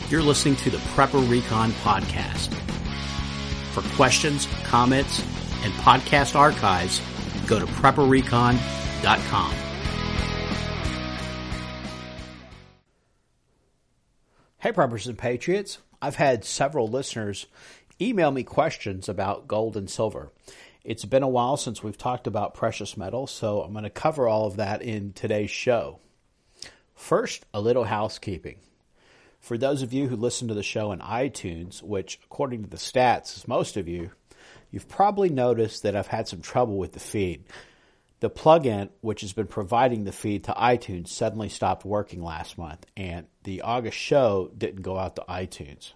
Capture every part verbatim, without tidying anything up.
You're listening to the Prepper Recon Podcast. For questions, comments, and podcast archives, go to prepper recon dot com. Hey, Preppers and Patriots. I've had several listeners email me questions about gold and silver. It's been a while since we've talked about precious metals, so I'm going to cover all of that in today's show. First, a little housekeeping. For those of you who listen to the show in iTunes, which according to the stats is most of you, you've probably noticed that I've had some trouble with the feed. The plugin, which has been providing the feed to iTunes, suddenly stopped working last month, and the August show didn't go out to iTunes.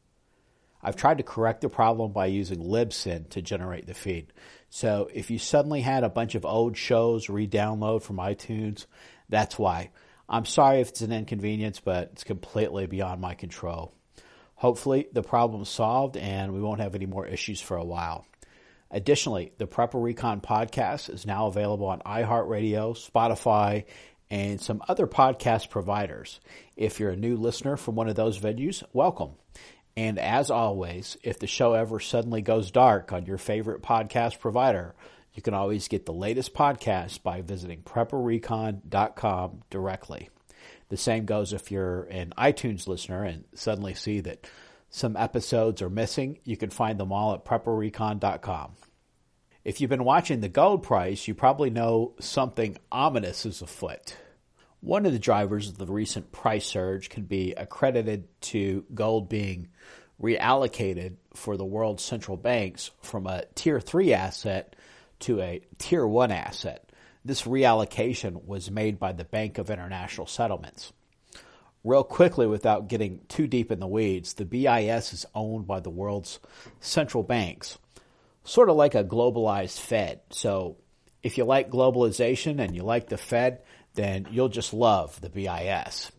I've tried to correct the problem by using Libsyn to generate the feed. So if you suddenly had a bunch of old shows re-download from iTunes, that's why. I'm sorry if it's an inconvenience, but it's completely beyond my control. Hopefully the problem's solved and we won't have any more issues for a while. Additionally, the Prepper Recon podcast is now available on iHeartRadio, Spotify, and some other podcast providers. If you're a new listener from one of those venues, welcome. And as always, if the show ever suddenly goes dark on your favorite podcast provider, you can always get the latest podcast by visiting prepper recon dot com directly. The same goes if you're an iTunes listener and suddenly see that some episodes are missing. You can find them all at prepper recon dot com. If you've been watching the gold price, you probably know something ominous is afoot. One of the drivers of the recent price surge can be accredited to gold being reallocated for the world's central banks from a tier three asset to a tier one asset. This reallocation was made by the Bank of International Settlements. Real quickly, without getting too deep in the weeds, the B I S is owned by the world's central banks, sort of like a globalized Fed. So if you like globalization and you like the Fed, then you'll just love the B I S.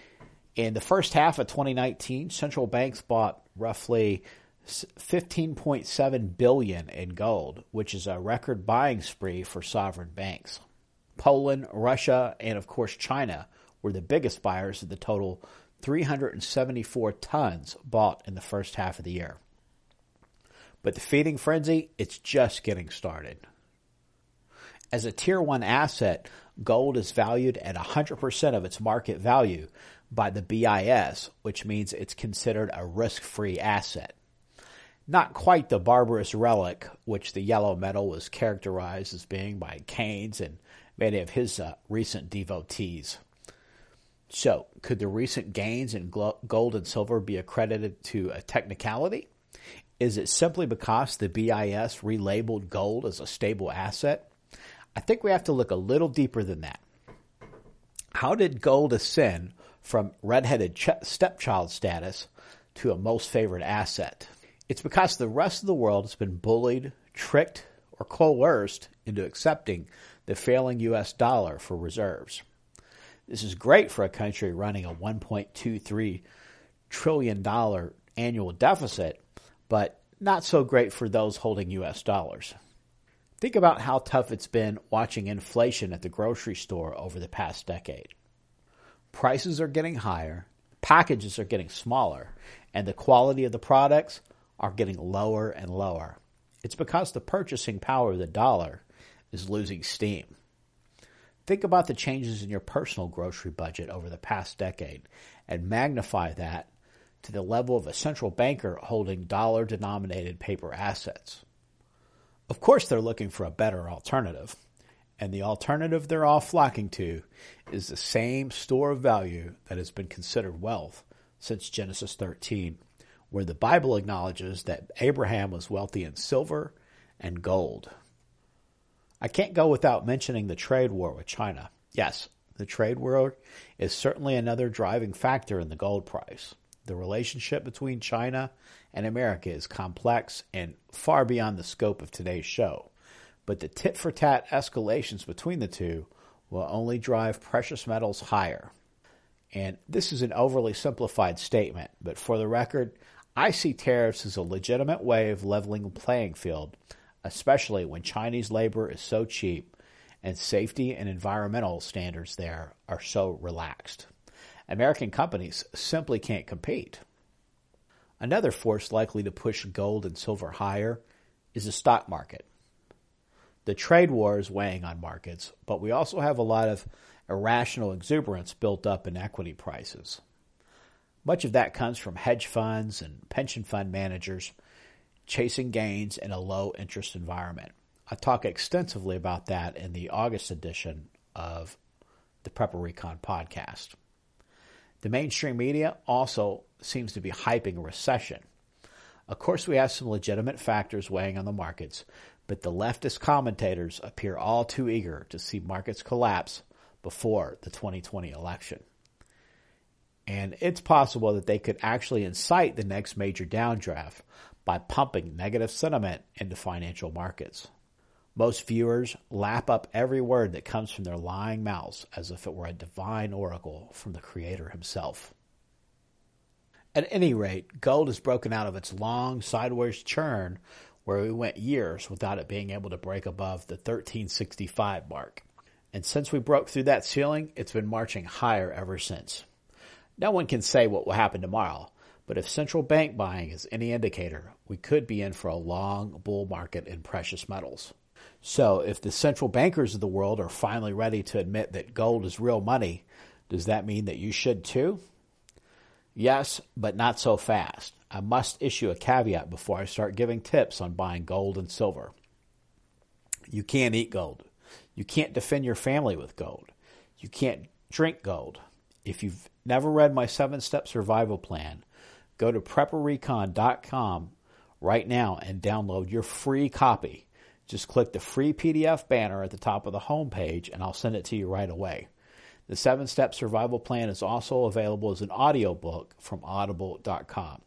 In the first half of twenty nineteen, central banks bought roughly fifteen point seven billion dollars in gold, which is a record buying spree for sovereign banks. Poland, Russia, and of course China were the biggest buyers of the total three hundred seventy-four tons bought in the first half of the year. But the feeding frenzy, it's just getting started. As a tier one asset, gold is valued at one hundred percent of its market value by the B I S, which means it's considered a risk-free asset. Not quite the barbarous relic which the yellow metal was characterized as being by Keynes and many of his uh, recent devotees. So, could the recent gains in gold and silver be accredited to a technicality? Is it simply because the B I S relabeled gold as a stable asset? I think we have to look a little deeper than that. How did gold ascend from red-headed ch- stepchild status to a most favored asset? It's because the rest of the world has been bullied, tricked, or coerced into accepting the failing U S dollar for reserves. This is great for a country running a one point two three trillion dollars annual deficit, but not so great for those holding U S dollars. Think about how tough it's been watching inflation at the grocery store over the past decade. Prices are getting higher, packages are getting smaller, and the quality of the products are getting lower and lower. It's because the purchasing power of the dollar is losing steam. Think about the changes in your personal grocery budget over the past decade and magnify that to the level of a central banker holding dollar-denominated paper assets. Of course, they're looking for a better alternative, and the alternative they're all flocking to is the same store of value that has been considered wealth since Genesis thirteen, where the Bible acknowledges that Abraham was wealthy in silver and gold. I can't go without mentioning the trade war with China. Yes, the trade war is certainly another driving factor in the gold price. The relationship between China and America is complex and far beyond the scope of today's show. But the tit-for-tat escalations between the two will only drive precious metals higher. And this is an overly simplified statement, but for the record, I see tariffs as a legitimate way of leveling the playing field, especially when Chinese labor is so cheap and safety and environmental standards there are so relaxed. American companies simply can't compete. Another force likely to push gold and silver higher is the stock market. The trade war is weighing on markets, but we also have a lot of irrational exuberance built up in equity prices. Much of that comes from hedge funds and pension fund managers chasing gains in a low-interest environment. I talk extensively about that in the August edition of the Prepper Recon podcast. The mainstream media also seems to be hyping a recession. Of course, we have some legitimate factors weighing on the markets, but the leftist commentators appear all too eager to see markets collapse before the twenty twenty election. And it's possible that they could actually incite the next major downdraft by pumping negative sentiment into financial markets. Most viewers lap up every word that comes from their lying mouths as if it were a divine oracle from the Creator himself. At any rate, gold has broken out of its long sideways churn where we went years without it being able to break above the thirteen sixty-five mark. And since we broke through that ceiling, it's been marching higher ever since. No one can say what will happen tomorrow, but if central bank buying is any indicator, we could be in for a long bull market in precious metals. So if the central bankers of the world are finally ready to admit that gold is real money, does that mean that you should too? Yes, but not so fast. I must issue a caveat before I start giving tips on buying gold and silver. You can't eat gold. You can't defend your family with gold. You can't drink gold. If you've never read my seven-step survival plan, go to prepper recon dot com right now and download your free copy. Just click the free P D F banner at the top of the homepage and I'll send it to you right away. The seven-step survival plan is also available as an audiobook from audible dot com.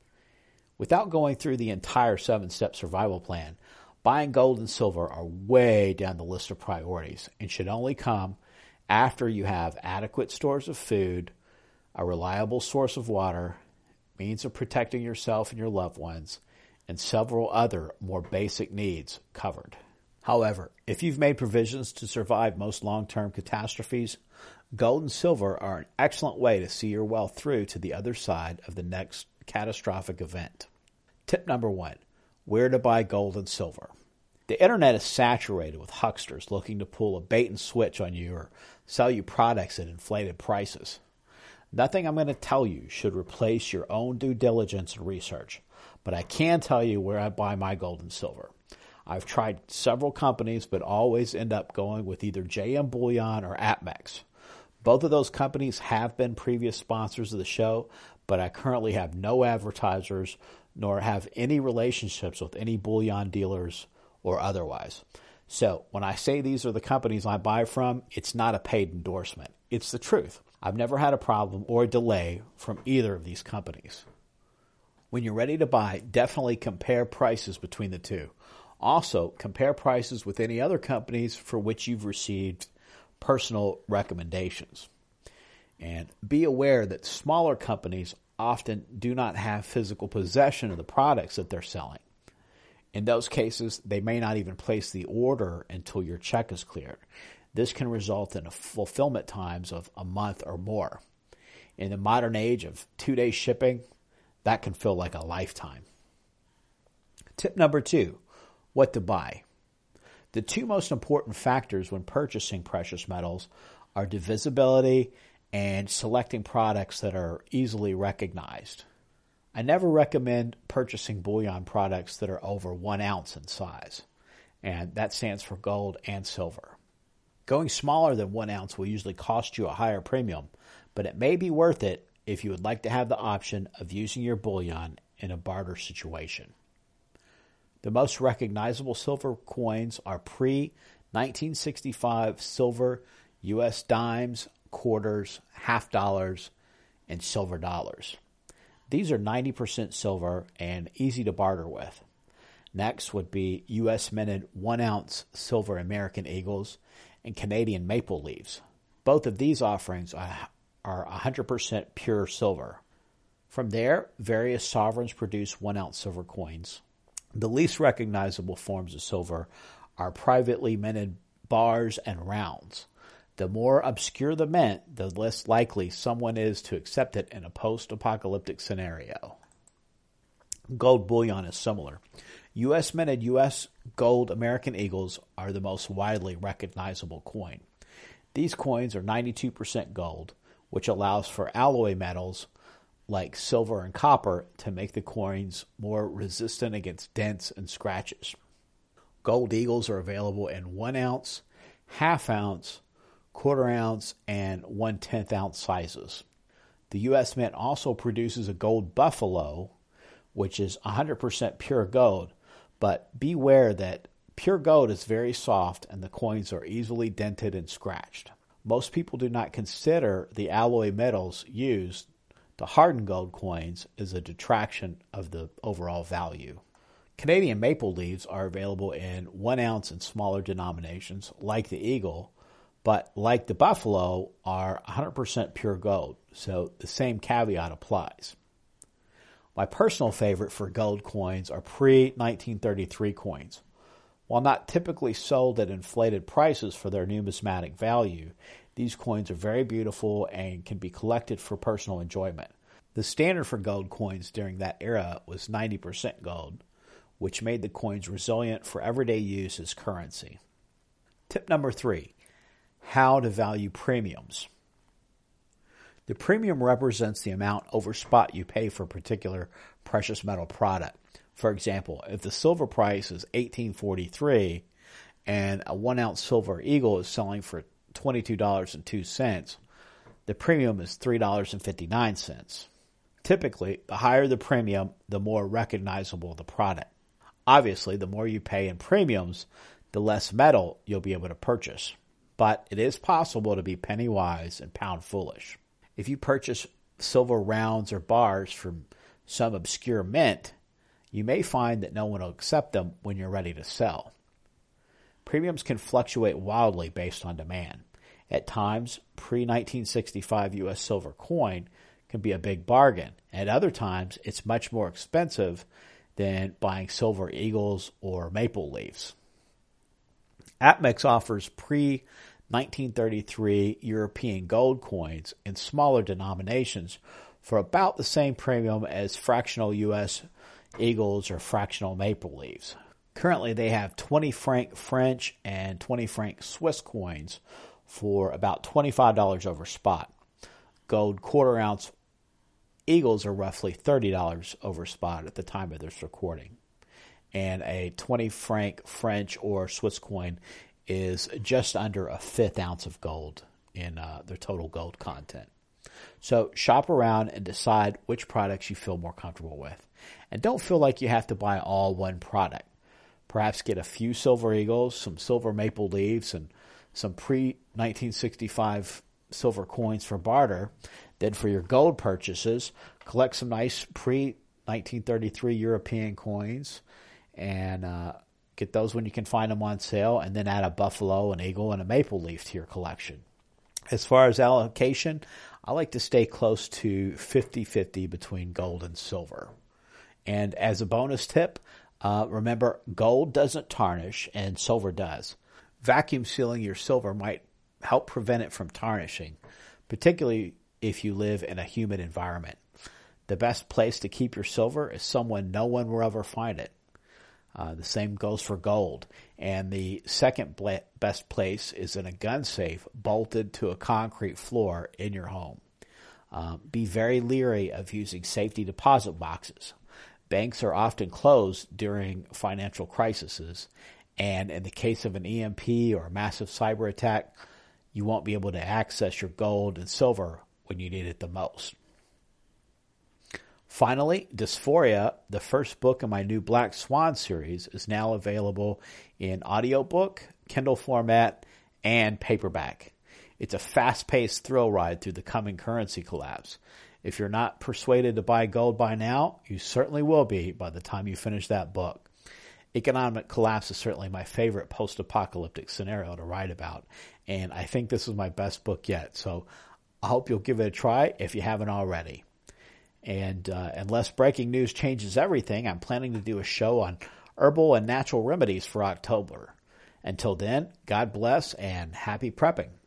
Without going through the entire seven-step survival plan, buying gold and silver are way down the list of priorities and should only come after you have adequate stores of food, a reliable source of water, means of protecting yourself and your loved ones, and several other more basic needs covered. However, if you've made provisions to survive most long-term catastrophes, gold and silver are an excellent way to see your wealth through to the other side of the next catastrophic event. Tip number one, where to buy gold and silver. The internet is saturated with hucksters looking to pull a bait and switch on you or sell you products at inflated prices. Nothing I'm going to tell you should replace your own due diligence and research, but I can tell you where I buy my gold and silver. I've tried several companies, but always end up going with either J M Bullion or APMEX. Both of those companies have been previous sponsors of the show, but I currently have no advertisers nor have any relationships with any bullion dealers or otherwise. So when I say these are the companies I buy from, it's not a paid endorsement. It's the truth. I've never had a problem or a delay from either of these companies. When you're ready to buy, definitely compare prices between the two. Also, compare prices with any other companies for which you've received personal recommendations. And be aware that smaller companies often do not have physical possession of the products that they're selling. In those cases, they may not even place the order until your check is cleared. This can result in fulfillment times of a month or more. In the modern age of two-day shipping, that can feel like a lifetime. Tip number two, what to buy. The two most important factors when purchasing precious metals are divisibility and selecting products that are easily recognized. I never recommend purchasing bullion products that are over one ounce in size, and that stands for gold and silver. Going smaller than one ounce will usually cost you a higher premium, but it may be worth it if you would like to have the option of using your bullion in a barter situation. The most recognizable silver coins are pre nineteen sixty-five silver U S dimes, quarters, half dollars, and silver dollars. These are ninety percent silver and easy to barter with. Next would be U S minted one ounce silver American Eagles and Canadian maple leaves. Both of these offerings are one hundred percent pure silver. From there, various sovereigns produce one ounce silver coins. The least recognizable forms of silver are privately minted bars and rounds. The more obscure the mint, the less likely someone is to accept it in a post-apocalyptic scenario. Gold bullion is similar. U S minted U S gold American Eagles are the most widely recognizable coin. These coins are ninety-two percent gold, which allows for alloy metals like silver and copper to make the coins more resistant against dents and scratches. Gold Eagles are available in one ounce, half ounce, quarter ounce, and one-tenth ounce sizes. The U S Mint also produces a gold buffalo, which is one hundred percent pure gold, but beware that pure gold is very soft and the coins are easily dented and scratched. Most people do not consider the alloy metals used to harden gold coins as a detraction of the overall value. Canadian maple leaves are available in one ounce and smaller denominations, like the Eagle, but like the Buffalo, are one hundred percent pure gold, so the same caveat applies. My personal favorite for gold coins are pre nineteen thirty-three coins. While not typically sold at inflated prices for their numismatic value, these coins are very beautiful and can be collected for personal enjoyment. The standard for gold coins during that era was ninety percent gold, which made the coins resilient for everyday use as currency. Tip number three, how to value premiums. The premium represents the amount over spot you pay for a particular precious metal product. For example, if the silver price is eighteen forty-three and a one ounce silver eagle is selling for twenty-two dollars and two cents, the premium is three dollars and fifty-nine cents. Typically, the higher the premium, the more recognizable the product. Obviously, the more you pay in premiums, the less metal you'll be able to purchase. But it is possible to be penny wise and pound foolish. If you purchase silver rounds or bars from some obscure mint, you may find that no one will accept them when you're ready to sell. Premiums can fluctuate wildly based on demand. At times, pre nineteen sixty-five U S silver coin can be a big bargain. At other times, it's much more expensive than buying silver eagles or maple leaves. APMEX offers pre nineteen thirty-three European gold coins in smaller denominations for about the same premium as fractional U S eagles or fractional maple leaves. Currently, they have twenty franc French and twenty franc Swiss coins for about twenty-five dollars over spot. Gold quarter ounce eagles are roughly thirty dollars over spot at the time of this recording. And a twenty franc French or Swiss coin is just under a fifth ounce of gold in uh, their total gold content. So shop around and decide which products you feel more comfortable with. And don't feel like you have to buy all one product. Perhaps get a few silver eagles, some silver maple leaves, and some pre nineteen sixty-five silver coins for barter. Then for your gold purchases, collect some nice pre nineteen thirty-three European coins and uh, get those when you can find them on sale, and then add a buffalo, an eagle, and a maple leaf to your collection. As far as allocation, I like to stay close to fifty-fifty between gold and silver. And as a bonus tip, uh, remember, gold doesn't tarnish and silver does. Vacuum sealing your silver might help prevent it from tarnishing, particularly if you live in a humid environment. The best place to keep your silver is somewhere no one will ever find it. Uh, the same goes for gold. And the second ble- best place is in a gun safe bolted to a concrete floor in your home. Um, be very leery of using safety deposit boxes. Banks are often closed during financial crises, and in the case of an E M P or a massive cyber attack, you won't be able to access your gold and silver when you need it the most. Finally, Dysphoria, the first book in my new Black Swan series, is now available in audiobook, Kindle format, and paperback. It's a fast-paced thrill ride through the coming currency collapse. If you're not persuaded to buy gold by now, you certainly will be by the time you finish that book. Economic collapse is certainly my favorite post-apocalyptic scenario to write about, and I think this is my best book yet, so I hope you'll give it a try if you haven't already. And uh, unless breaking news changes everything, I'm planning to do a show on herbal and natural remedies for October. Until then, God bless and happy prepping.